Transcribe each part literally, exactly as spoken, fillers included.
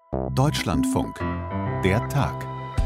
Deutschlandfunk. Der Tag.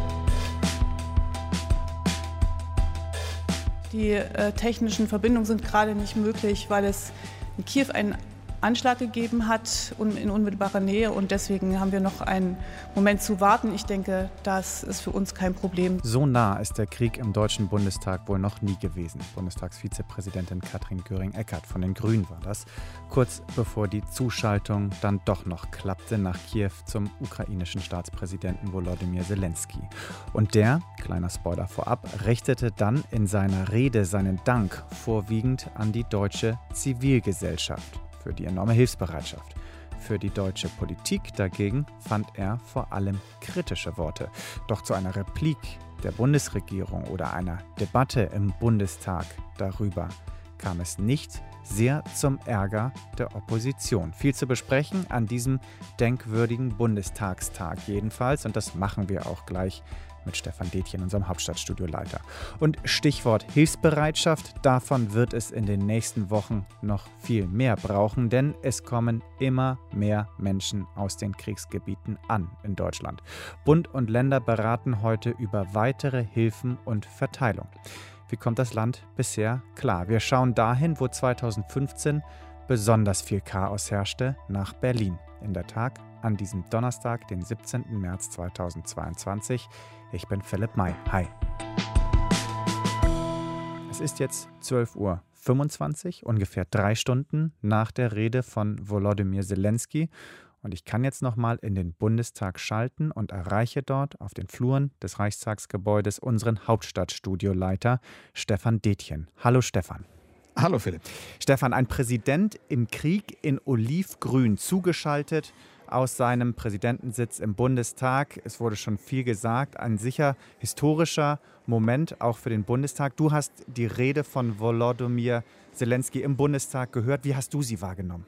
Die äh, technischen Verbindungen sind gerade nicht möglich, weil es in Kiew einen Anschlag gegeben hat in unmittelbarer Nähe, und deswegen haben wir noch einen Moment zu warten. Ich denke, das ist für uns kein Problem. So nah ist der Krieg im Deutschen Bundestag wohl noch nie gewesen. Bundestagsvizepräsidentin Katrin Göring-Eckardt von den Grünen war das, kurz bevor die Zuschaltung dann doch noch klappte nach Kiew zum ukrainischen Staatspräsidenten Volodymyr Zelensky. Und der, kleiner Spoiler vorab, richtete dann in seiner Rede seinen Dank vorwiegend an die deutsche Zivilgesellschaft für die enorme Hilfsbereitschaft. Für die deutsche Politik dagegen fand er vor allem kritische Worte. Doch zu einer Replik der Bundesregierung oder einer Debatte im Bundestag darüber kam es nicht, sehr zum Ärger der Opposition. Viel zu besprechen an diesem denkwürdigen Bundestagstag jedenfalls, und das machen wir auch gleich mit Stefan Detjen, unserem Hauptstadtstudioleiter. Und Stichwort Hilfsbereitschaft, davon wird es in den nächsten Wochen noch viel mehr brauchen, denn es kommen immer mehr Menschen aus den Kriegsgebieten an in Deutschland. Bund und Länder beraten heute über weitere Hilfen und Verteilung. Wie kommt das Land bisher klar? Wir schauen dahin, wo zweitausendfünfzehn besonders viel Chaos herrschte, nach Berlin. In der Tag an diesem Donnerstag, den siebzehnten März zweitausendzweiundzwanzig. Ich bin Philipp May. Hi. Es ist jetzt zwölf Uhr fünfundzwanzig, ungefähr drei Stunden nach der Rede von Volodymyr Zelensky. Und ich kann jetzt nochmal in den Bundestag schalten und erreiche dort auf den Fluren des Reichstagsgebäudes unseren Hauptstadtstudioleiter Stefan Detjen. Hallo Stefan. Hallo Philipp. Stefan, ein Präsident im Krieg in Olivgrün, zugeschaltet aus seinem Präsidentensitz im Bundestag. Es wurde schon viel gesagt, ein sicher historischer Moment auch für den Bundestag. Du hast die Rede von Volodymyr Zelensky im Bundestag gehört. Wie hast du sie wahrgenommen?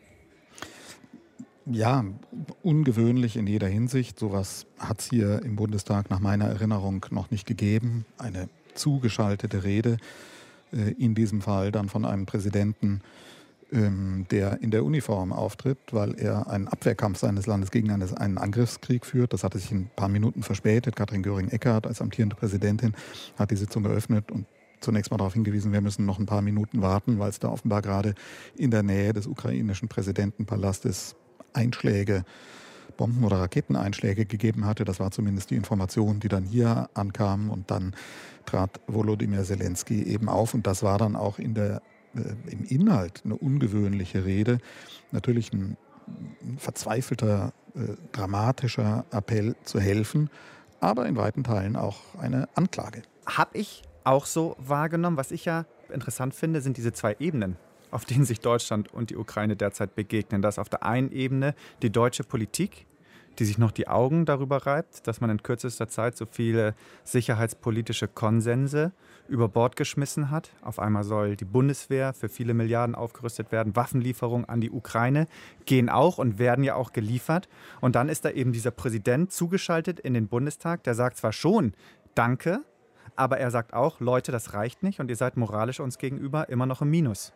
Ja, ungewöhnlich in jeder Hinsicht. Sowas hat es hier im Bundestag nach meiner Erinnerung noch nicht gegeben. Eine zugeschaltete Rede, äh, in diesem Fall dann von einem Präsidenten, ähm, der in der Uniform auftritt, weil er einen Abwehrkampf seines Landes gegen eines, einen Angriffskrieg führt. Das hatte sich ein paar Minuten verspätet. Katrin Göring-Eckardt als amtierende Präsidentin hat die Sitzung eröffnet und zunächst mal darauf hingewiesen, wir müssen noch ein paar Minuten warten, weil es da offenbar gerade in der Nähe des ukrainischen Präsidentenpalastes Einschläge, Bomben- oder Raketeneinschläge gegeben hatte. Das war zumindest die Information, die dann hier ankam. Und dann trat Volodymyr Zelensky eben auf. Und das war dann auch in der, äh, im Inhalt eine ungewöhnliche Rede. Natürlich ein, ein verzweifelter, äh, dramatischer Appell zu helfen, aber in weiten Teilen auch eine Anklage. Habe ich auch so wahrgenommen. Was ich ja interessant finde, sind diese zwei Ebenen, auf denen sich Deutschland und die Ukraine derzeit begegnen. Das ist auf der einen Ebene die deutsche Politik, die sich noch die Augen darüber reibt, dass man in kürzester Zeit so viele sicherheitspolitische Konsense über Bord geschmissen hat. Auf einmal soll die Bundeswehr für viele Milliarden aufgerüstet werden. Waffenlieferungen an die Ukraine gehen auch und werden ja auch geliefert. Und dann ist da eben dieser Präsident zugeschaltet in den Bundestag, der sagt zwar schon Danke, aber er sagt auch, Leute, das reicht nicht und ihr seid moralisch uns gegenüber immer noch im Minus.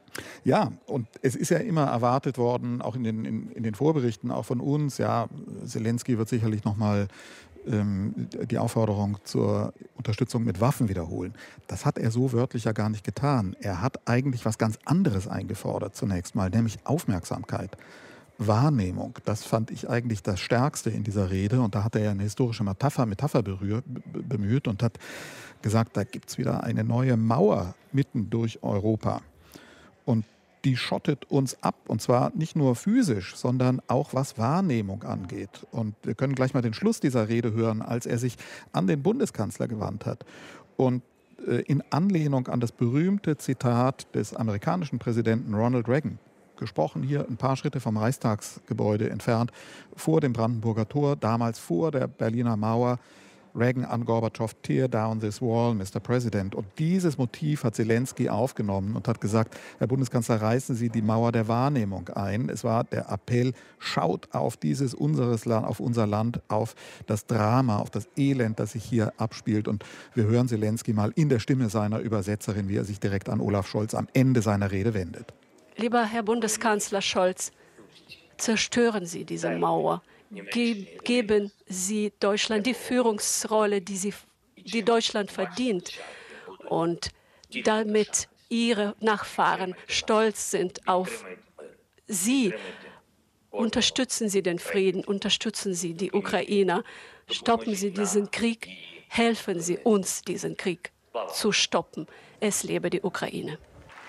Ja, und es ist ja immer erwartet worden, auch in den, in, in den Vorberichten, auch von uns, ja, Zelensky wird sicherlich nochmal ähm, die Aufforderung zur Unterstützung mit Waffen wiederholen. Das hat er so wörtlich ja gar nicht getan. Er hat eigentlich was ganz anderes eingefordert zunächst mal, nämlich Aufmerksamkeit. Wahrnehmung, das fand ich eigentlich das Stärkste in dieser Rede. Und da hat er ja eine historische Metapher, Metapher berührt, bemüht und hat gesagt, da gibt es wieder eine neue Mauer mitten durch Europa. Und die schottet uns ab, und zwar nicht nur physisch, sondern auch was Wahrnehmung angeht. Und wir können gleich mal den Schluss dieser Rede hören, als er sich an den Bundeskanzler gewandt hat und äh, in Anlehnung an das berühmte Zitat des amerikanischen Präsidenten Ronald Reagan, gesprochen hier ein paar Schritte vom Reichstagsgebäude entfernt, vor dem Brandenburger Tor, damals vor der Berliner Mauer, Reagan an Gorbatschow, tear down this wall, Mister President. Und dieses Motiv hat Zelensky aufgenommen und hat gesagt, Herr Bundeskanzler, reißen Sie die Mauer der Wahrnehmung ein. Es war der Appell, schaut auf dieses unseres Land, auf unser Land, auf das Drama, auf das Elend, das sich hier abspielt. Und wir hören Zelensky mal in der Stimme seiner Übersetzerin, wie er sich direkt an Olaf Scholz am Ende seiner Rede wendet. Lieber Herr Bundeskanzler Scholz, zerstören Sie diese Mauer. ge geben Sie Deutschland die Führungsrolle, die, sie, die Deutschland verdient. Und damit Ihre Nachfahren stolz sind auf Sie, unterstützen Sie den Frieden, unterstützen Sie die Ukrainer, stoppen Sie diesen Krieg, helfen Sie uns, diesen Krieg zu stoppen. Es lebe die Ukraine.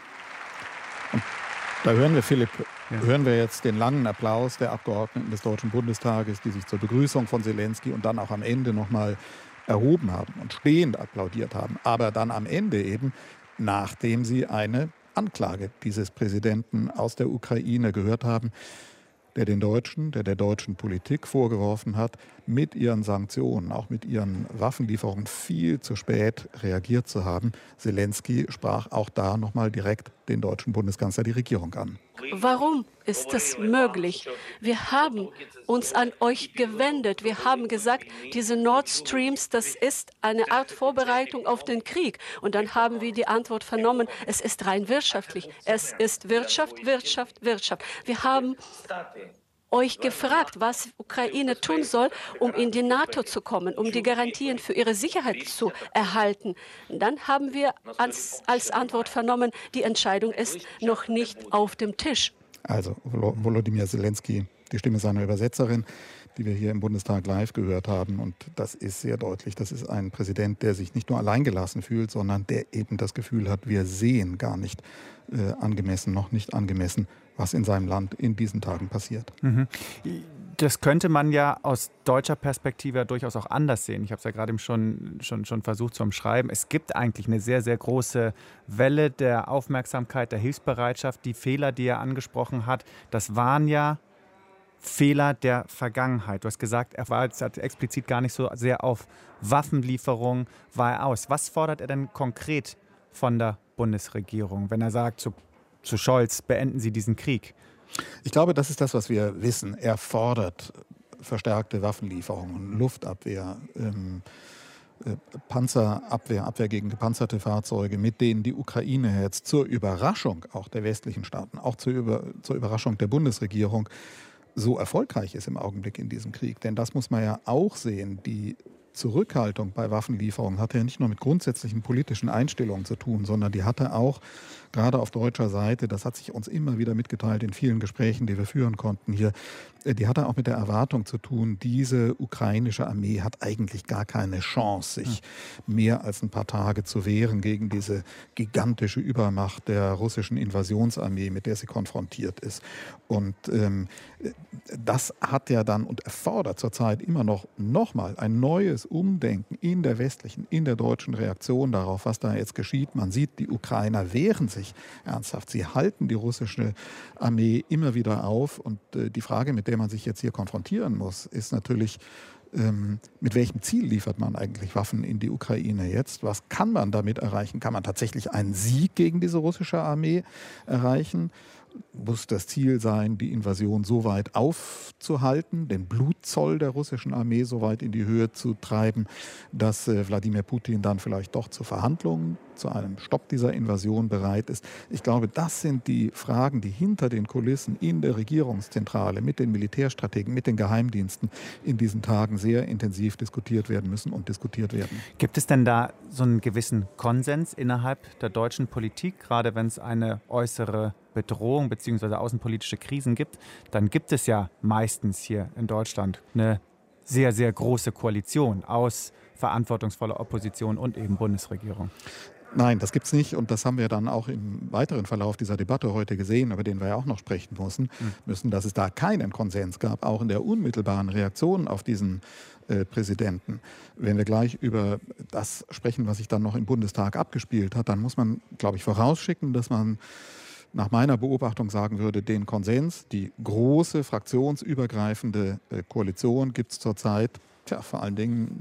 Da hören wir, Philipp, ja. hören wir jetzt den langen Applaus der Abgeordneten des Deutschen Bundestages, die sich zur Begrüßung von Zelensky und dann auch am Ende nochmal erhoben haben und stehend applaudiert haben. Aber dann am Ende eben, nachdem sie eine Anklage dieses Präsidenten aus der Ukraine gehört haben, der den Deutschen, der der deutschen Politik vorgeworfen hat, mit ihren Sanktionen, auch mit ihren Waffenlieferungen viel zu spät reagiert zu haben. Zelensky sprach auch da nochmal direkt den deutschen Bundeskanzler, die Regierung an. Warum ist das möglich? Wir haben uns an euch gewendet. Wir haben gesagt, diese Nord Streams, das ist eine Art Vorbereitung auf den Krieg. Und dann haben wir die Antwort vernommen, es ist rein wirtschaftlich. Es ist Wirtschaft, Wirtschaft, Wirtschaft. Wir haben euch gefragt, was Ukraine tun soll, um in die NATO zu kommen, um die Garantien für ihre Sicherheit zu erhalten. Dann haben wir als, als Antwort vernommen, die Entscheidung ist noch nicht auf dem Tisch. Also Volodymyr Zelensky, die Stimme seiner Übersetzerin, die wir hier im Bundestag live gehört haben. Und das ist sehr deutlich. Das ist ein Präsident, der sich nicht nur alleingelassen fühlt, sondern der eben das Gefühl hat, wir sehen gar nicht äh, angemessen, noch nicht angemessen, was in seinem Land in diesen Tagen passiert. Mhm. Das könnte man ja aus deutscher Perspektive durchaus auch anders sehen. Ich habe es ja gerade schon, schon, schon versucht zu umschreiben. Es gibt eigentlich eine sehr, sehr große Welle der Aufmerksamkeit, der Hilfsbereitschaft. Die Fehler, die er angesprochen hat, das waren ja Fehler der Vergangenheit. Du hast gesagt, er war jetzt explizit gar nicht so sehr auf Waffenlieferung, war er aus. Was fordert er denn konkret von der Bundesregierung, wenn er sagt, zu, zu Scholz, beenden Sie diesen Krieg? Ich glaube, das ist das, was wir wissen. Er fordert verstärkte Waffenlieferungen, Luftabwehr, ähm, äh, Panzerabwehr, Abwehr gegen gepanzerte Fahrzeuge, mit denen die Ukraine jetzt zur Überraschung auch der westlichen Staaten, auch zur, Über, zur Überraschung der Bundesregierung so erfolgreich ist im Augenblick in diesem Krieg. Denn das muss man ja auch sehen. Die Zurückhaltung bei Waffenlieferungen hatte ja nicht nur mit grundsätzlichen politischen Einstellungen zu tun, sondern die hatte auch gerade auf deutscher Seite, das hat sich uns immer wieder mitgeteilt in vielen Gesprächen, die wir führen konnten hier, die hatte auch mit der Erwartung zu tun, diese ukrainische Armee hat eigentlich gar keine Chance, sich mehr als ein paar Tage zu wehren gegen diese gigantische Übermacht der russischen Invasionsarmee, mit der sie konfrontiert ist. Und ähm, das hat ja dann und erfordert zurzeit immer noch, noch mal ein neues Umdenken in der westlichen, in der deutschen Reaktion darauf, was da jetzt geschieht. Man sieht, die Ukrainer wehren sich ernsthaft. Sie halten die russische Armee immer wieder auf. Und äh, die Frage, mit der man sich jetzt hier konfrontieren muss, ist natürlich, ähm, mit welchem Ziel liefert man eigentlich Waffen in die Ukraine jetzt? Was kann man damit erreichen? Kann man tatsächlich einen Sieg gegen diese russische Armee erreichen? Muss das Ziel sein, die Invasion so weit aufzuhalten, den Blutzoll der russischen Armee so weit in die Höhe zu treiben, dass äh, Wladimir Putin dann vielleicht doch zu Verhandlungen, zu einem Stopp dieser Invasion bereit ist? Ich glaube, das sind die Fragen, die hinter den Kulissen in der Regierungszentrale mit den Militärstrategen, mit den Geheimdiensten in diesen Tagen sehr intensiv diskutiert werden müssen und diskutiert werden. Gibt es denn da so einen gewissen Konsens innerhalb der deutschen Politik, gerade wenn es eine äußere Bedrohung bzw. außenpolitische Krisen gibt, dann gibt es ja meistens hier in Deutschland eine sehr, sehr große Koalition aus verantwortungsvoller Opposition und eben Bundesregierung. Nein, das gibt es nicht und das haben wir dann auch im weiteren Verlauf dieser Debatte heute gesehen, über den wir ja auch noch sprechen müssen, müssen, dass es da keinen Konsens gab, auch in der unmittelbaren Reaktion auf diesen äh, Präsidenten. Wenn wir gleich über das sprechen, was sich dann noch im Bundestag abgespielt hat, dann muss man, glaube ich, vorausschicken, dass man nach meiner Beobachtung sagen würde, den Konsens, die große fraktionsübergreifende äh, Koalition gibt es zurzeit, tja, vor allen Dingen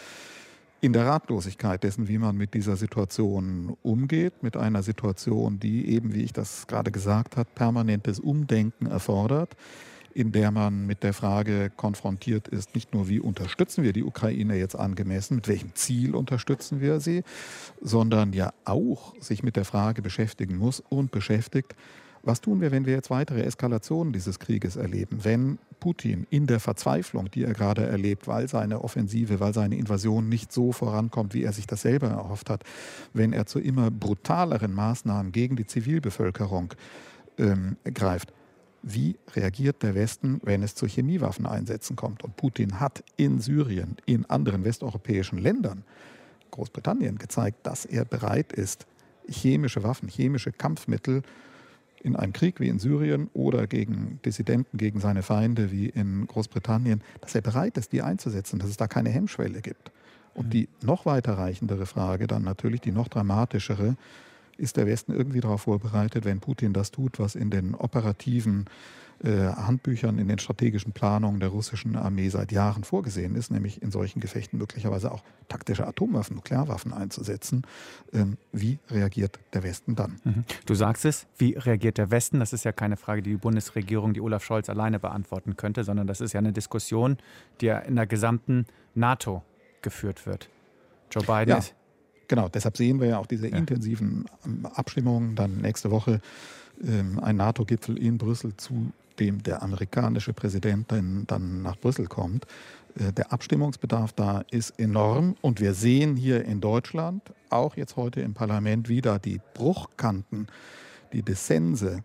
in der Ratlosigkeit dessen, wie man mit dieser Situation umgeht, mit einer Situation, die eben, wie ich das gerade gesagt habe, permanentes Umdenken erfordert, in der man mit der Frage konfrontiert ist, nicht nur wie unterstützen wir die Ukraine jetzt angemessen, mit welchem Ziel unterstützen wir sie, sondern ja auch sich mit der Frage beschäftigen muss und beschäftigt, Was tun wir, wenn wir jetzt weitere Eskalationen dieses Krieges erleben? Wenn Putin in der Verzweiflung, die er gerade erlebt, weil seine Offensive, weil seine Invasion nicht so vorankommt, wie er sich das selber erhofft hat, wenn er zu immer brutaleren Maßnahmen gegen die Zivilbevölkerung ähm, greift, wie reagiert der Westen, wenn es zu Chemiewaffeneinsätzen kommt? Und Putin hat in Syrien, in anderen westeuropäischen Ländern, Großbritannien, gezeigt, dass er bereit ist, chemische Waffen, chemische Kampfmittel in einem Krieg wie in Syrien oder gegen Dissidenten, gegen seine Feinde wie in Großbritannien, dass er bereit ist, die einzusetzen, dass es da keine Hemmschwelle gibt. Und die noch weiterreichendere Frage, dann natürlich die noch dramatischere, ist der Westen irgendwie darauf vorbereitet, wenn Putin das tut, was in den operativen äh, Handbüchern, in den strategischen Planungen der russischen Armee seit Jahren vorgesehen ist, nämlich in solchen Gefechten möglicherweise auch taktische Atomwaffen, Nuklearwaffen einzusetzen. Ähm, wie reagiert der Westen dann? Mhm. Du sagst es, wie reagiert der Westen? Das ist ja keine Frage, die die Bundesregierung, die Olaf Scholz alleine beantworten könnte, sondern das ist ja eine Diskussion, die ja in der gesamten NATO geführt wird. Joe Biden ja. ist... Genau, deshalb sehen wir ja auch diese ja. intensiven Abstimmungen. Dann nächste Woche ähm, ein NATO-Gipfel in Brüssel, zu dem der amerikanische Präsident dann, dann nach Brüssel kommt. Äh, der Abstimmungsbedarf da ist enorm. Und wir sehen hier in Deutschland, auch jetzt heute im Parlament, wieder die Bruchkanten, die Dissense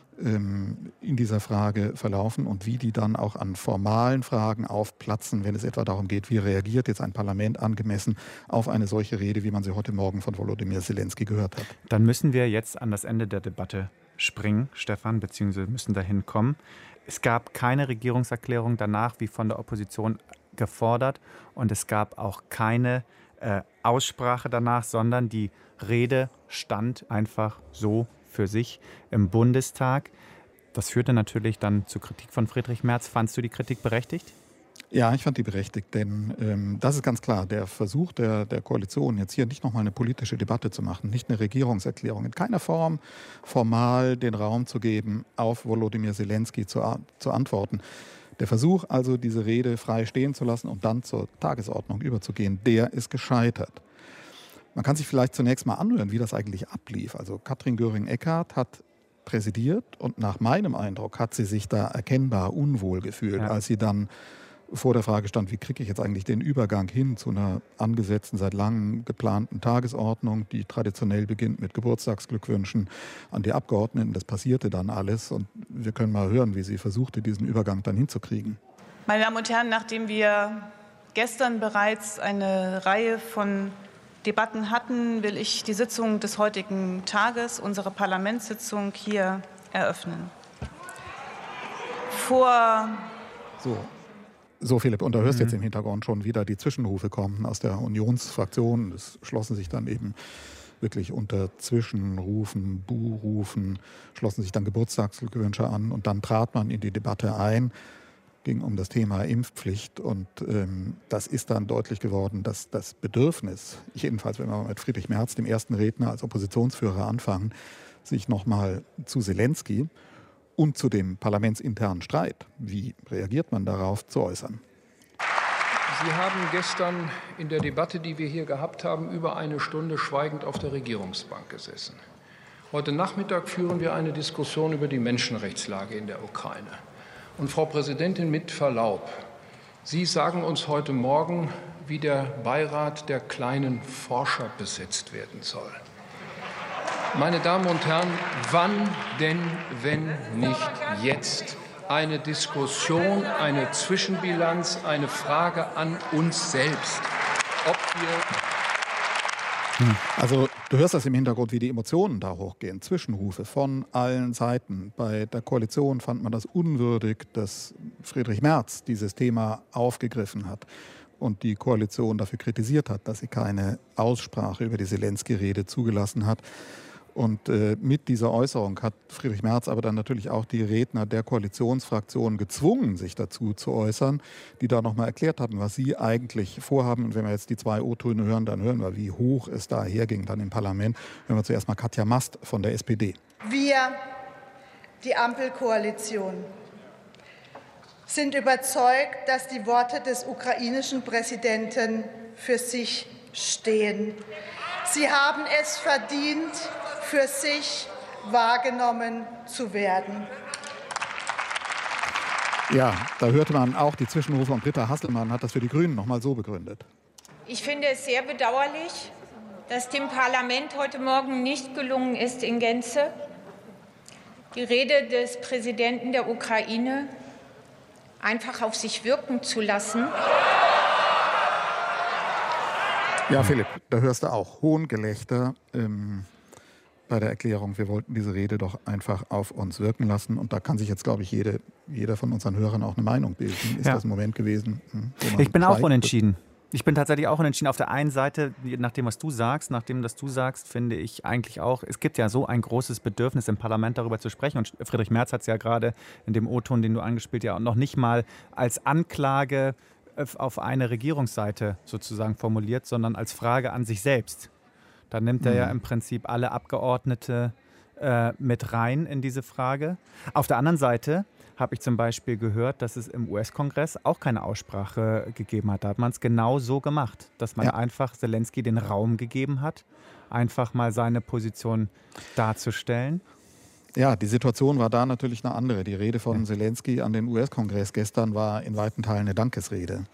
in dieser Frage verlaufen und wie die dann auch an formalen Fragen aufplatzen, wenn es etwa darum geht, wie reagiert jetzt ein Parlament angemessen auf eine solche Rede, wie man sie heute Morgen von Volodymyr Zelensky gehört hat. Dann müssen wir jetzt an das Ende der Debatte springen, Stefan, beziehungsweise müssen dahin kommen. Es gab keine Regierungserklärung danach, wie von der Opposition gefordert, und es gab auch keine äh, Aussprache danach, sondern die Rede stand einfach so für sich im Bundestag. Das führte natürlich dann zur Kritik von Friedrich Merz. Fandst du die Kritik berechtigt? Ja, ich fand die berechtigt, denn ähm, das ist ganz klar, der Versuch der, der Koalition, jetzt hier nicht nochmal eine politische Debatte zu machen, nicht eine Regierungserklärung, in keiner Form formal den Raum zu geben, auf Volodymyr Zelensky zu, zu antworten. Der Versuch also, diese Rede frei stehen zu lassen und dann zur Tagesordnung überzugehen, der ist gescheitert. Man kann sich vielleicht zunächst mal anhören, wie das eigentlich ablief. Also Katrin Göring-Eckardt hat präsidiert und nach meinem Eindruck hat sie sich da erkennbar unwohl gefühlt, ja. als sie dann vor der Frage stand, wie kriege ich jetzt eigentlich den Übergang hin zu einer angesetzten, seit langem geplanten Tagesordnung, die traditionell beginnt mit Geburtstagsglückwünschen an die Abgeordneten. Das passierte dann alles und wir können mal hören, wie sie versuchte, diesen Übergang dann hinzukriegen. Meine Damen und Herren, nachdem wir gestern bereits eine Reihe von Debatten hatten, will ich die Sitzung des heutigen Tages, unsere Parlamentssitzung, hier eröffnen. Vor so. So, Philipp, und da hörst du mhm. jetzt im Hintergrund schon wieder die Zwischenrufe kommen aus der Unionsfraktion. Es schlossen sich dann eben wirklich unter Zwischenrufen, Buhrufen, schlossen sich dann Geburtstagsglückwünsche an und dann trat man in die Debatte ein. Ging um das Thema Impfpflicht und ähm, das ist dann deutlich geworden, dass das Bedürfnis, jedenfalls wenn wir mit Friedrich Merz, dem ersten Redner als Oppositionsführer, anfangen, sich nochmal zu Zelensky und zu dem parlamentsinternen Streit, wie reagiert man darauf, zu äußern. Sie haben gestern in der Debatte, die wir hier gehabt haben, über eine Stunde schweigend auf der Regierungsbank gesessen. Heute Nachmittag führen wir eine Diskussion über die Menschenrechtslage in der Ukraine. Und Frau Präsidentin, mit Verlaub, Sie sagen uns heute Morgen, wie der Beirat der kleinen Forscher besetzt werden soll. Meine Damen und Herren, wann denn, wenn nicht jetzt? Eine Diskussion, eine Zwischenbilanz, eine Frage an uns selbst, ob wir... Also du hörst das im Hintergrund, wie die Emotionen da hochgehen. Zwischenrufe von allen Seiten. Bei der Koalition fand man das unwürdig, dass Friedrich Merz dieses Thema aufgegriffen hat und die Koalition dafür kritisiert hat, dass sie keine Aussprache über die Zelensky-Rede zugelassen hat. Und äh, mit dieser Äußerung hat Friedrich Merz aber dann natürlich auch die Redner der Koalitionsfraktionen gezwungen, sich dazu zu äußern, die da nochmal erklärt hatten, was sie eigentlich vorhaben. Und wenn wir jetzt die zwei O-Töne hören, dann hören wir, wie hoch es da herging dann im Parlament. Hören wir zuerst mal Katja Mast von der S P D. Wir, die Ampelkoalition, sind überzeugt, dass die Worte des ukrainischen Präsidenten für sich stehen. Sie haben es verdient, für sich wahrgenommen zu werden. Ja, da hörte man auch die Zwischenrufe und Britta Hasselmann hat das für die Grünen noch mal so begründet. Ich finde es sehr bedauerlich, dass dem Parlament heute Morgen nicht gelungen ist, in Gänze die Rede des Präsidenten der Ukraine einfach auf sich wirken zu lassen. Ja, Philipp, da hörst du auch Hohngelächter ähm, bei der Erklärung. Wir wollten diese Rede doch einfach auf uns wirken lassen. Und da kann sich jetzt, glaube ich, jede, jeder von unseren Hörern auch eine Meinung bilden. Ist ja. das ein Moment gewesen? Hm, ich bin auch unentschieden. Ich bin tatsächlich auch unentschieden. Auf der einen Seite, nach dem, was du sagst, nach dem, was du sagst, finde ich eigentlich auch, es gibt ja so ein großes Bedürfnis im Parlament darüber zu sprechen. Und Friedrich Merz hat es ja gerade in dem O-Ton, den du angespielt hast, ja noch nicht mal als Anklage auf eine Regierungsseite sozusagen formuliert, sondern als Frage an sich selbst. Da nimmt er mhm. ja im Prinzip alle Abgeordnete äh, mit rein in diese Frage. Auf der anderen Seite habe ich zum Beispiel gehört, dass es im U S-Kongress auch keine Aussprache gegeben hat. Da hat man es genau so gemacht, dass man ja. einfach Zelensky den Raum gegeben hat, einfach mal seine Position darzustellen. Ja, die Situation war da natürlich eine andere. Die Rede von Zelensky an den U S-Kongress gestern war in weiten Teilen eine Dankesrede.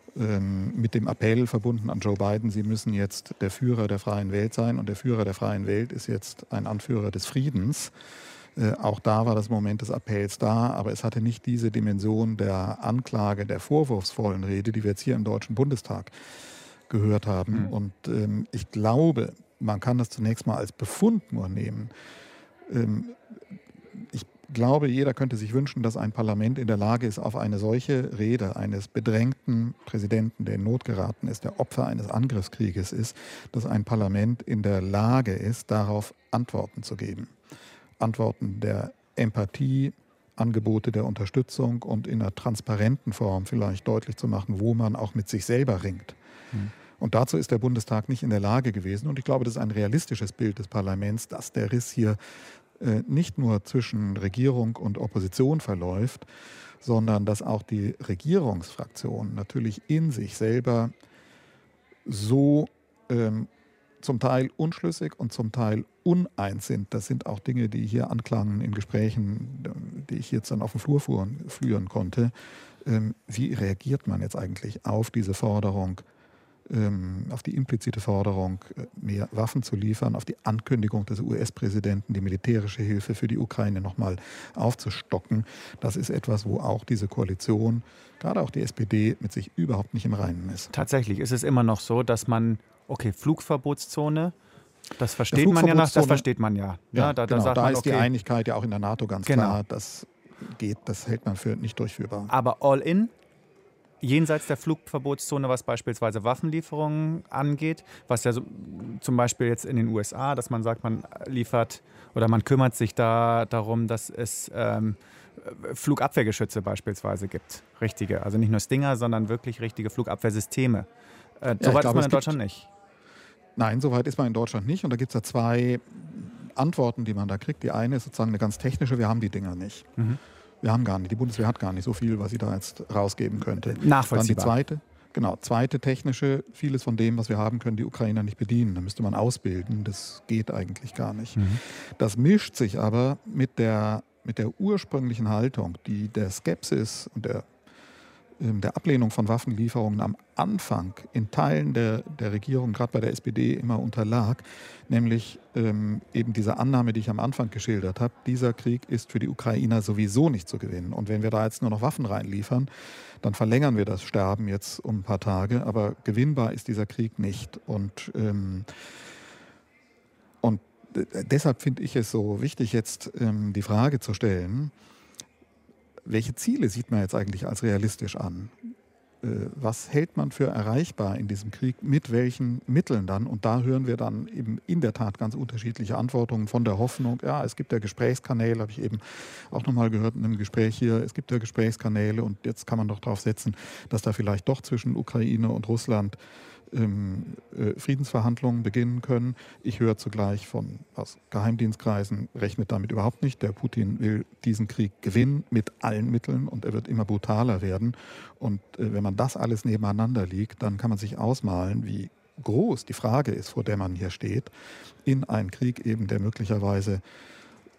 Ähm, mit dem Appell verbunden an Joe Biden, Sie müssen jetzt der Führer der freien Welt sein. Und der Führer der freien Welt ist jetzt ein Anführer des Friedens. Äh, auch da war das Moment des Appells da, aber es hatte nicht diese Dimension der Anklage, der vorwurfsvollen Rede, die wir jetzt hier im Deutschen Bundestag gehört haben. Mhm. Und ähm, ich glaube, man kann das zunächst mal als Befund nur nehmen. Ähm, ich glaube, jeder könnte sich wünschen, dass ein Parlament in der Lage ist, auf eine solche Rede eines bedrängten Präsidenten, der in Not geraten ist, der Opfer eines Angriffskrieges ist, dass ein Parlament in der Lage ist, darauf Antworten zu geben. Antworten der Empathie, Angebote der Unterstützung und in einer transparenten Form vielleicht deutlich zu machen, wo man auch mit sich selber ringt. Hm. Und dazu ist der Bundestag nicht in der Lage gewesen. Und ich glaube, das ist ein realistisches Bild des Parlaments, dass der Riss hier äh, nicht nur zwischen Regierung und Opposition verläuft, sondern dass auch die Regierungsfraktionen natürlich in sich selber so ähm, zum Teil unschlüssig und zum Teil uneins sind. Das sind auch Dinge, die hier anklangen in Gesprächen, die ich jetzt dann auf dem Flur fuhren, führen konnte. Ähm, wie reagiert man jetzt eigentlich auf diese Forderung, ähm, auf die implizite Forderung, mehr Waffen zu liefern, auf die Ankündigung des U S-Präsidenten, die militärische Hilfe für die Ukraine nochmal aufzustocken? Das ist etwas, wo auch diese Koalition, gerade auch die S P D, mit sich überhaupt nicht im Reinen ist. Tatsächlich ist es immer noch so, dass man Okay, Flugverbotszone, das versteht man ja, das versteht man ja. Ja, ja da, genau, da, sagt da man, ist okay, die Einigkeit ja auch in der NATO ganz genau. klar, das geht, das hält man für nicht durchführbar. Aber all in, jenseits der Flugverbotszone, was beispielsweise Waffenlieferungen angeht, was ja so, zum Beispiel jetzt in den U S A, dass man sagt, man liefert oder man kümmert sich da darum, dass es ähm, Flugabwehrgeschütze beispielsweise gibt, richtige, also nicht nur Stinger, sondern wirklich richtige Flugabwehrsysteme. Äh, ja, Soweit glaube, ist man in Deutschland gibt, nicht. Nein, soweit ist man in Deutschland nicht. Und da gibt es ja zwei Antworten, die man da kriegt. Die eine ist sozusagen eine ganz technische, wir haben die Dinger nicht. Mhm. Wir haben gar nicht, die Bundeswehr hat gar nicht so viel, was sie da jetzt rausgeben könnte. Nachvollziehbar. Dann die zweite, genau, zweite technische, vieles von dem, was wir haben, können die Ukrainer nicht bedienen. Da müsste man ausbilden, das geht eigentlich gar nicht. Mhm. Das mischt sich aber mit der, mit der ursprünglichen Haltung, die der Skepsis und der der Ablehnung von Waffenlieferungen am Anfang in Teilen der, der Regierung, gerade bei der S P D, immer unterlag, nämlich ähm, eben diese Annahme, die ich am Anfang geschildert habe, dieser Krieg ist für die Ukrainer sowieso nicht zu gewinnen. Und wenn wir da jetzt nur noch Waffen reinliefern, dann verlängern wir das Sterben jetzt um ein paar Tage, aber gewinnbar ist dieser Krieg nicht. Und, ähm, und deshalb finde ich es so wichtig, jetzt ähm, die Frage zu stellen, welche Ziele sieht man jetzt eigentlich als realistisch an? Was hält man für erreichbar in diesem Krieg? Mit welchen Mitteln dann? Und da hören wir dann eben in der Tat ganz unterschiedliche Antworten von der Hoffnung, ja, es gibt ja Gesprächskanäle, habe ich eben auch nochmal gehört in einem Gespräch hier, es gibt ja Gesprächskanäle und jetzt kann man doch darauf setzen, dass da vielleicht doch zwischen Ukraine und Russland Ähm, äh, Friedensverhandlungen beginnen können. Ich höre zugleich von aus Geheimdienstkreisen, rechnet damit überhaupt nicht. Der Putin will diesen Krieg gewinnen mit allen Mitteln und er wird immer brutaler werden. Und äh, wenn man das alles nebeneinander liegt, dann kann man sich ausmalen, wie groß die Frage ist, vor der man hier steht, in einen Krieg eben, der möglicherweise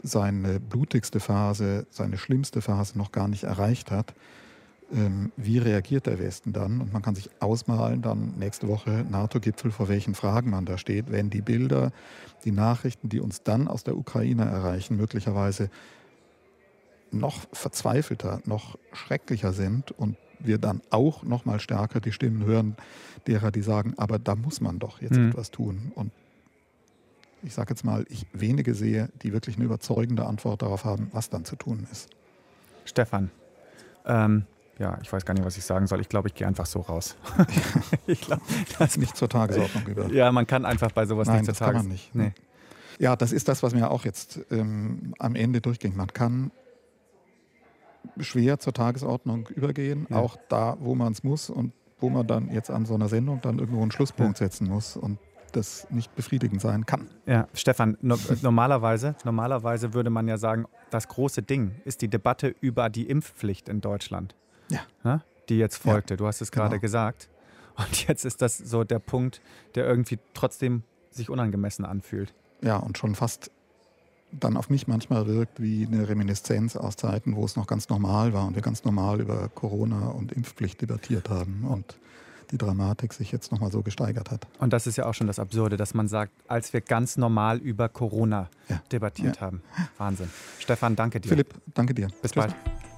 seine blutigste Phase, seine schlimmste Phase noch gar nicht erreicht hat, ähm, wie reagiert der Westen dann? Und man kann sich ausmalen, dann nächste Woche NATO-Gipfel, vor welchen Fragen man da steht, wenn die Bilder, die Nachrichten, die uns dann aus der Ukraine erreichen, möglicherweise noch verzweifelter, noch schrecklicher sind und wir dann auch noch mal stärker die Stimmen hören derer, die sagen, aber da muss man doch jetzt mhm. etwas tun. Und ich sage jetzt mal, ich wenige sehe, die wirklich eine überzeugende Antwort darauf haben, was dann zu tun ist. Stefan, ähm, ja, ich weiß gar nicht, was ich sagen soll. Ich glaube, ich gehe einfach so raus. ich glaube, das nicht zur Tagesordnung über. Ja, man kann einfach bei sowas Nein, nicht zur Tagesordnung. Das kann man nicht. Nee. Ja, das ist das, was mir auch jetzt ähm, am Ende durchging. Man kann schwer zur Tagesordnung übergehen, ja. auch da, wo man es muss und wo man dann jetzt an so einer Sendung dann irgendwo einen Schlusspunkt ja. setzen muss und das nicht befriedigend sein kann. Ja, Stefan, no, normalerweise, normalerweise würde man ja sagen, das große Ding ist die Debatte über die Impfpflicht in Deutschland, ja. ne, die jetzt folgte. Ja, du hast es gerade genau. gesagt. Und jetzt ist das so der Punkt, der irgendwie trotzdem sich unangemessen anfühlt. Ja, und schon fast dann auf mich manchmal wirkt wie eine Reminiszenz aus Zeiten, wo es noch ganz normal war und wir ganz normal über Corona und Impfpflicht debattiert haben und die Dramatik sich jetzt nochmal so gesteigert hat. Und das ist ja auch schon das Absurde, dass man sagt, als wir ganz normal über Corona ja. debattiert ja. haben. Wahnsinn. Stefan, danke dir. Philipp, danke dir. Bis Tschüss. bald.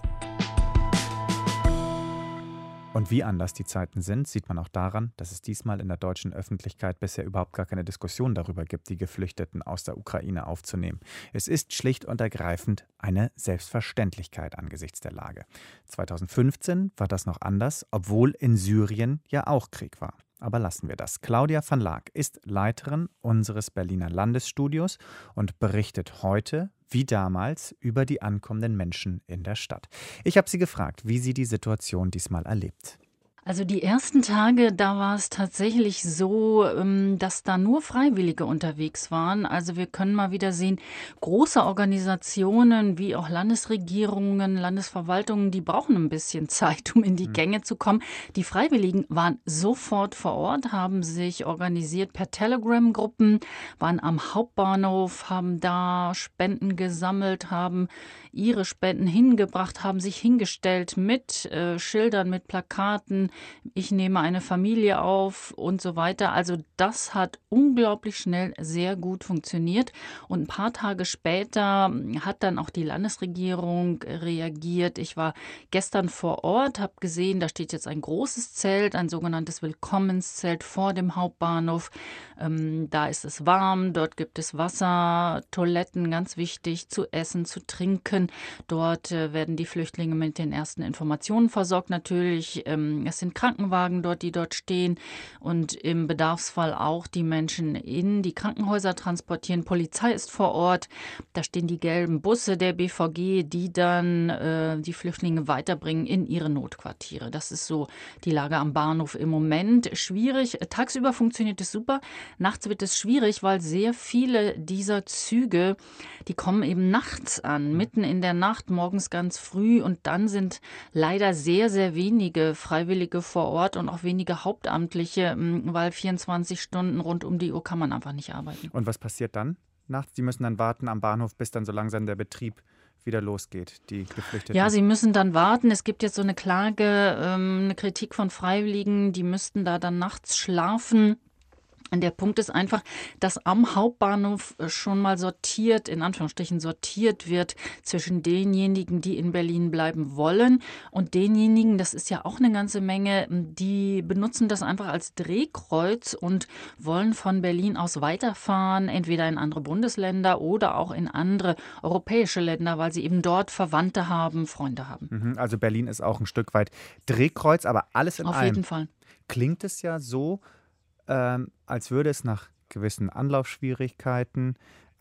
Und wie anders die Zeiten sind, sieht man auch daran, dass es diesmal in der deutschen Öffentlichkeit bisher überhaupt gar keine Diskussion darüber gibt, die Geflüchteten aus der Ukraine aufzunehmen. Es ist schlicht und ergreifend eine Selbstverständlichkeit angesichts der Lage. zweitausendfünfzehn war das noch anders, obwohl in Syrien ja auch Krieg war. Aber lassen wir das. Claudia van Laak ist Leiterin unseres Berliner Landesstudios und berichtet heute, wie damals, über die ankommenden Menschen in der Stadt. Ich habe sie gefragt, wie sie die Situation diesmal erlebt. Also die ersten Tage, da war es tatsächlich so, dass da nur Freiwillige unterwegs waren. Also wir können mal wieder sehen, große Organisationen wie auch Landesregierungen, Landesverwaltungen, die brauchen ein bisschen Zeit, um in die Gänge zu kommen. Die Freiwilligen waren sofort vor Ort, haben sich organisiert per Telegram-Gruppen, waren am Hauptbahnhof, haben da Spenden gesammelt, haben ihre Spenden hingebracht, haben sich hingestellt mit äh, Schildern, mit Plakaten. Ich nehme eine Familie auf und so weiter. Also das hat unglaublich schnell sehr gut funktioniert. Und ein paar Tage später hat dann auch die Landesregierung reagiert. Ich war gestern vor Ort, habe gesehen, da steht jetzt ein großes Zelt, ein sogenanntes Willkommenszelt vor dem Hauptbahnhof. Ähm, da ist es warm, dort gibt es Wasser, Toiletten, ganz wichtig, zu essen, zu trinken. Dort äh, werden die Flüchtlinge mit den ersten Informationen versorgt. Natürlich, ähm, es sind Krankenwagen dort, die dort stehen und im Bedarfsfall auch die Menschen in die Krankenhäuser transportieren. Polizei ist vor Ort. Da stehen die gelben Busse der B V G, die dann äh, die Flüchtlinge weiterbringen in ihre Notquartiere. Das ist so die Lage am Bahnhof im Moment. Schwierig. Tagsüber funktioniert es super. Nachts wird es schwierig, weil sehr viele dieser Züge, die kommen eben nachts an, mitten in der Nacht, morgens ganz früh. Und dann sind leider sehr, sehr wenige Freiwillige vor Ort und auch wenige Hauptamtliche, weil vierundzwanzig Stunden rund um die Uhr kann man einfach nicht arbeiten. Und was passiert dann nachts? Die müssen dann warten am Bahnhof, bis dann so langsam der Betrieb wieder losgeht, die Geflüchteten. Ja, sie müssen dann warten. Es gibt jetzt so eine Klage, ähm, eine Kritik von Freiwilligen, die müssten da dann nachts schlafen. Der Punkt ist einfach, dass am Hauptbahnhof schon mal sortiert, in Anführungsstrichen sortiert wird zwischen denjenigen, die in Berlin bleiben wollen und denjenigen, das ist ja auch eine ganze Menge, die benutzen das einfach als Drehkreuz und wollen von Berlin aus weiterfahren, entweder in andere Bundesländer oder auch in andere europäische Länder, weil sie eben dort Verwandte haben, Freunde haben. Also Berlin ist auch ein Stück weit Drehkreuz, aber alles in allem. Auf jeden Fall. Klingt es ja so, Ähm, als würde es nach gewissen Anlaufschwierigkeiten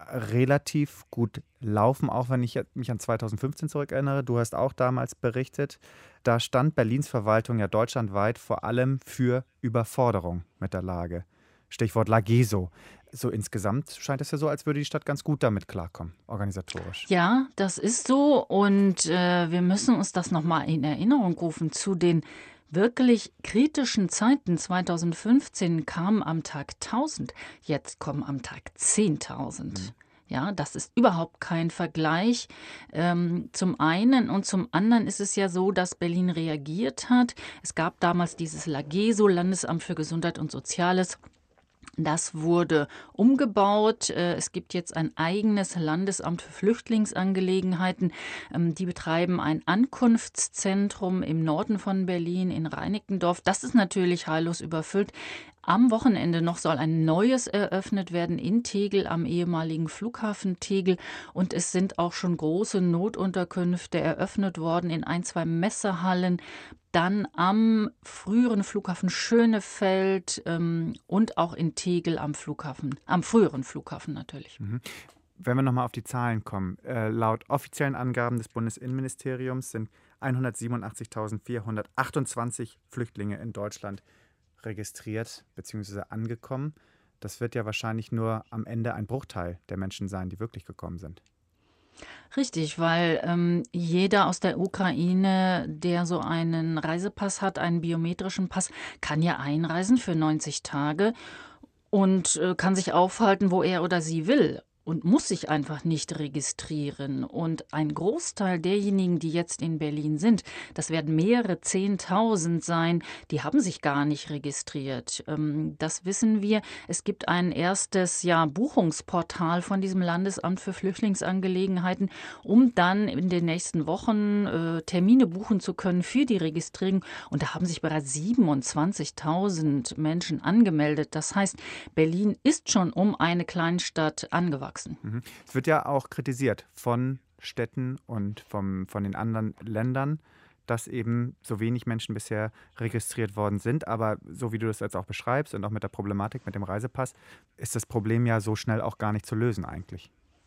relativ gut laufen, auch wenn ich mich an zweitausendfünfzehn zurückerinnere. Du hast auch damals berichtet, da stand Berlins Verwaltung ja deutschlandweit vor allem für Überforderung mit der Lage. Stichwort Lageso. So insgesamt scheint es ja so, als würde die Stadt ganz gut damit klarkommen, organisatorisch. Ja, das ist so und äh, wir müssen uns das nochmal in Erinnerung rufen zu den wirklich kritischen Zeiten. zweitausendfünfzehn kamen am Tag tausend, jetzt kommen am Tag zehntausend. Mhm. Ja, das ist überhaupt kein Vergleich. Ähm, zum einen und zum anderen ist es ja so, dass Berlin reagiert hat. Es gab damals dieses LAGESO, Landesamt für Gesundheit und Soziales. Das wurde umgebaut. Es gibt jetzt ein eigenes Landesamt für Flüchtlingsangelegenheiten. Die betreiben ein Ankunftszentrum im Norden von Berlin in Reinickendorf. Das ist natürlich heillos überfüllt. Am Wochenende noch soll ein neues eröffnet werden in Tegel am ehemaligen Flughafen Tegel. Und es sind auch schon große Notunterkünfte eröffnet worden in ein, zwei Messehallen. Dann am früheren Flughafen Schönefeld ähm, und auch in Tegel am Flughafen, am früheren Flughafen natürlich. Mhm. Wenn wir nochmal auf die Zahlen kommen, äh, laut offiziellen Angaben des Bundesinnenministeriums sind hundertsiebenundachtzigtausendvierhundertachtundzwanzig Flüchtlinge in Deutschland registriert bzw. angekommen. Das wird ja wahrscheinlich nur am Ende ein Bruchteil der Menschen sein, die wirklich gekommen sind. Richtig, weil ähm, jeder aus der Ukraine, der so einen Reisepass hat, einen biometrischen Pass, kann ja einreisen für neunzig Tage und äh, kann sich aufhalten, wo er oder sie will. Und muss sich einfach nicht registrieren. Und ein Großteil derjenigen, die jetzt in Berlin sind, das werden mehrere Zehntausend sein, die haben sich gar nicht registriert. Das wissen wir. Es gibt ein erstes ja, Buchungsportal von diesem Landesamt für Flüchtlingsangelegenheiten, um dann in den nächsten Wochen äh, Termine buchen zu können für die Registrierung. Und da haben sich bereits siebenundzwanzigtausend Menschen angemeldet. Das heißt, Berlin ist schon um eine Kleinstadt angewachsen. Es wird ja auch kritisiert von Städten und vom, von den anderen Ländern, dass eben so wenig Menschen bisher registriert worden sind. Aber so wie du das jetzt auch beschreibst und auch mit der Problematik mit dem Reisepass, ist das Problem ja so schnell auch gar nicht zu lösen eigentlich.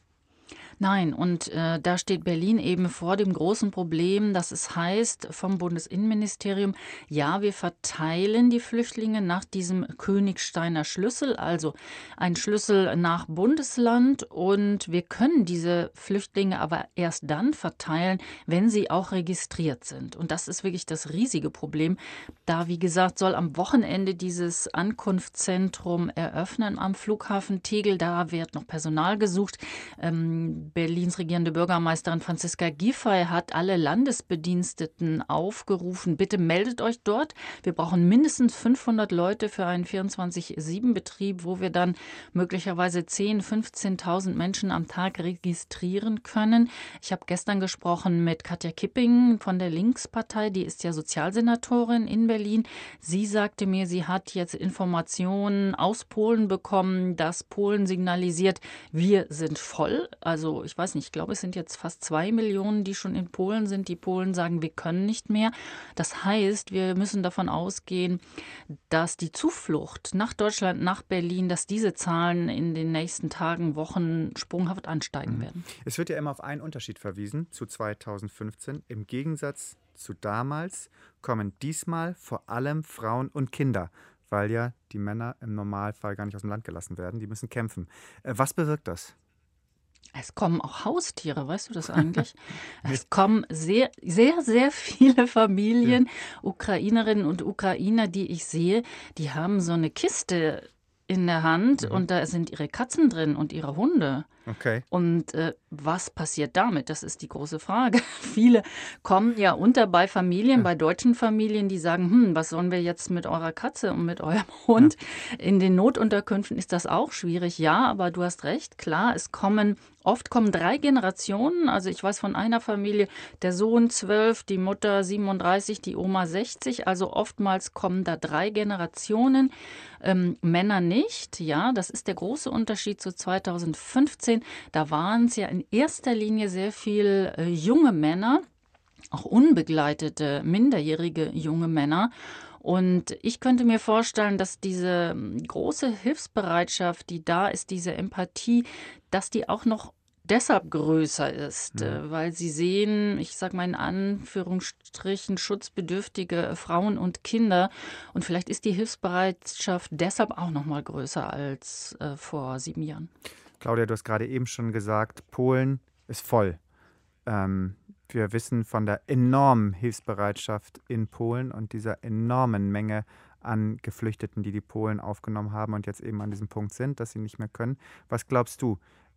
Nein, und äh, da steht Berlin eben vor dem großen Problem, dass es heißt vom Bundesinnenministerium, ja, wir verteilen die Flüchtlinge nach diesem Königsteiner Schlüssel, also ein Schlüssel nach Bundesland, und wir können diese Flüchtlinge aber erst dann verteilen, wenn sie auch registriert sind. Und das ist wirklich das riesige Problem. Da, wie gesagt, soll am Wochenende dieses Ankunftszentrum eröffnen am Flughafen Tegel. Da wird noch Personal gesucht. Ähm, Berlins regierende Bürgermeisterin Franziska Giffey hat alle Landesbediensteten aufgerufen, bitte meldet euch dort. Wir brauchen mindestens fünfhundert Leute für einen vierundzwanzig sieben Betrieb, wo wir dann möglicherweise zehntausend, fünfzehntausend Menschen am Tag registrieren können. Ich habe gestern gesprochen mit Katja Kipping von der Linkspartei, die ist ja Sozialsenatorin in Berlin. Sie sagte mir, sie hat jetzt Informationen aus Polen bekommen, dass Polen signalisiert, wir sind voll. Also ich weiß nicht, ich glaube, es sind jetzt fast zwei Millionen, die schon in Polen sind. Die Polen sagen, wir können nicht mehr. Das heißt, wir müssen davon ausgehen, dass die Zuflucht nach Deutschland, nach Berlin, dass diese Zahlen in den nächsten Tagen, Wochen sprunghaft ansteigen werden. Es wird ja immer auf einen Unterschied verwiesen zu zweitausendfünfzehn. Im Gegensatz zu damals kommen diesmal vor allem Frauen und Kinder, weil ja die Männer im Normalfall gar nicht aus dem Land gelassen werden. Die müssen kämpfen. Was bewirkt das? Es kommen auch Haustiere, weißt du das eigentlich? Es kommen sehr, sehr, sehr viele Familien, ja. Ukrainerinnen und Ukrainer, die ich sehe, die haben so eine Kiste in der Hand mhm. und da sind ihre Katzen drin und ihre Hunde. Okay. Und äh, was passiert damit? Das ist die große Frage. Viele kommen ja unter bei Familien, ja. bei deutschen Familien, die sagen, hm, was sollen wir jetzt mit eurer Katze und mit eurem Hund? Ja. In den Notunterkünften ist das auch schwierig. Ja, aber du hast recht, klar, es kommen, oft kommen drei Generationen. Also ich weiß von einer Familie, der Sohn zwölf, die Mutter siebenunddreißig, die Oma sechzig. Also oftmals kommen da drei Generationen, ähm, Männer nicht. Ja, das ist der große Unterschied zu zweitausendfünfzehn. Da waren es ja in erster Linie sehr viel äh, junge Männer, auch unbegleitete, minderjährige junge Männer. Und ich könnte mir vorstellen, dass diese große Hilfsbereitschaft, die da ist, diese Empathie, dass die auch noch deshalb größer ist, mhm. weil sie sehen, ich sage mal in Anführungsstrichen, schutzbedürftige Frauen und Kinder. Und vielleicht ist die Hilfsbereitschaft deshalb auch noch mal größer als äh, vor sieben Jahren. Claudia, du hast gerade eben schon gesagt, Polen ist voll. Ähm, wir wissen von der enormen Hilfsbereitschaft in Polen und dieser enormen Menge an Geflüchteten, die die Polen aufgenommen haben und jetzt eben an diesem Punkt sind, dass sie nicht mehr können. Was glaubst du,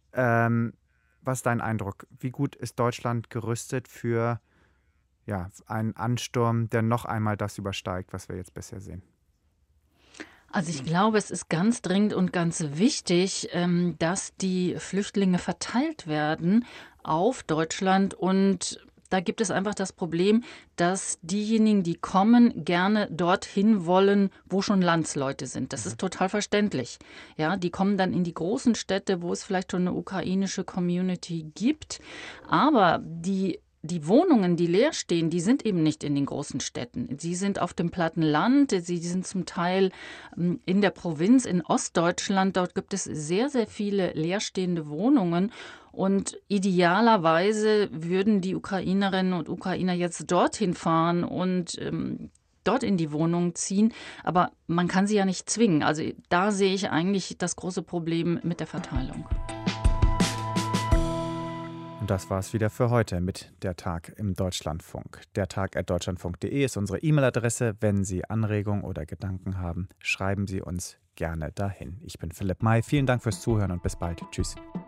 Ähm, was ist dein Eindruck? Wie gut ist Deutschland gerüstet für ja, einen Ansturm, der noch einmal das übersteigt, was wir jetzt bisher sehen? Also ich glaube, es ist ganz dringend und ganz wichtig, ähm, dass die Flüchtlinge verteilt werden auf Deutschland. Und da gibt es einfach das Problem, dass diejenigen, die kommen, gerne dorthin wollen, wo schon Landsleute sind. Das ist total verständlich. Ja, die kommen dann in die großen Städte, wo es vielleicht schon eine ukrainische Community gibt. Aber die Die Wohnungen, die leer stehen, die sind eben nicht in den großen Städten. Sie sind auf dem platten Land, sie sind zum Teil ähm, in der Provinz, in Ostdeutschland. Dort gibt es sehr, sehr viele leerstehende Wohnungen. Und idealerweise würden die Ukrainerinnen und Ukrainer jetzt dorthin fahren und ähm, dort in die Wohnung ziehen. Aber man kann sie ja nicht zwingen. Also da sehe ich eigentlich das große Problem mit der Verteilung. Das war es wieder für heute mit Der Tag im Deutschlandfunk. der tag at deutschlandfunk punkt de ist unsere E-Mail-Adresse. Wenn Sie Anregungen oder Gedanken haben, schreiben Sie uns gerne dahin. Ich bin Philipp May. Vielen Dank fürs Zuhören und bis bald. Tschüss.